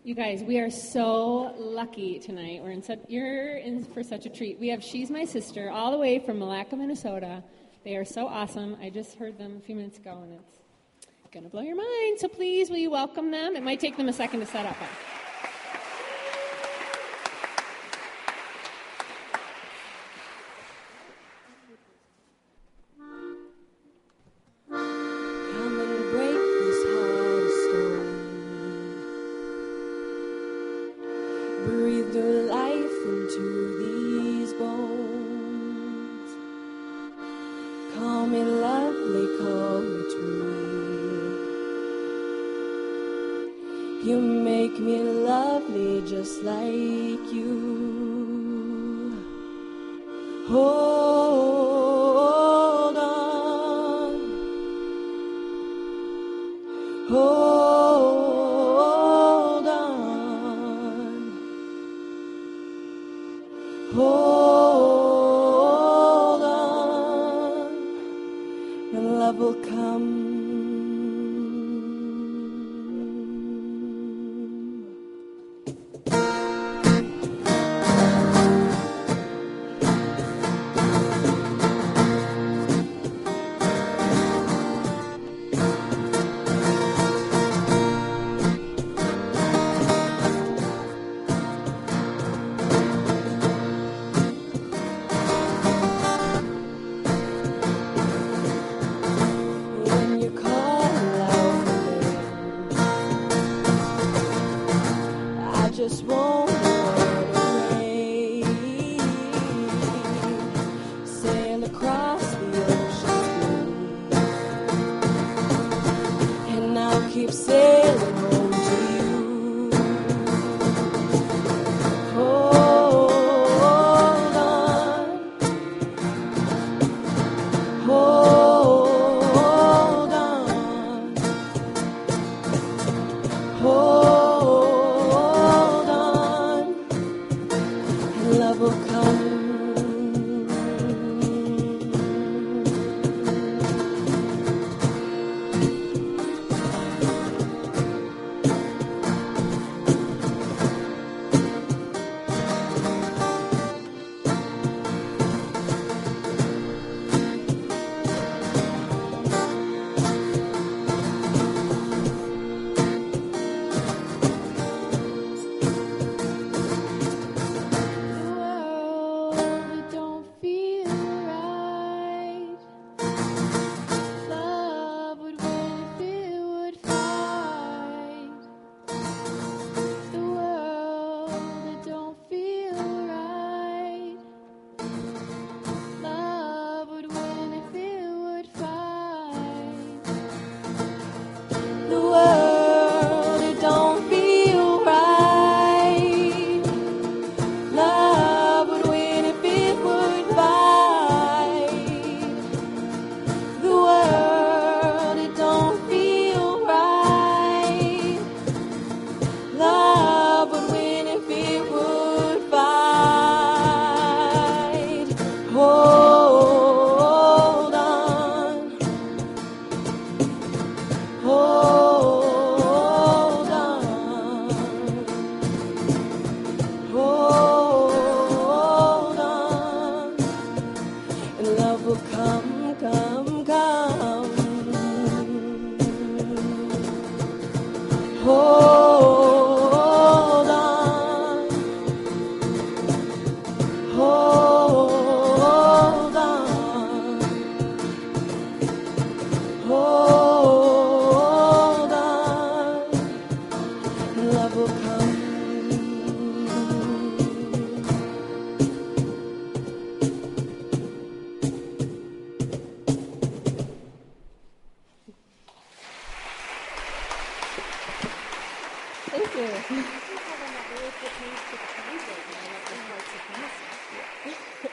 You guys, we are so lucky tonight. You're in for such a treat. We have She's My Sister all the way from Malacca, Minnesota. They are so awesome. I just heard them a few minutes ago, and it's going to blow your mind. So please, will you welcome them? It might take them a second to set up. Come and break this heart of stone. Breathe new life into these bones. Call me lovely, call me true. You make me lovely just like you. Hold on. Hold on. Hold on. And love will come. When you call out my name, I just want to run away. Sail across the ocean blue, and I'll keep sailing home to you. Hold on. Hold on. Hold on. And love will come. The world, it don't feel right. Love would win if it would fight. The world, it don't feel right. Love would win if it would fight. Hold on. Hold on. Hold on. And love will come, come, come. Hold on. Hold on. Hold on. And love will come. Thank you.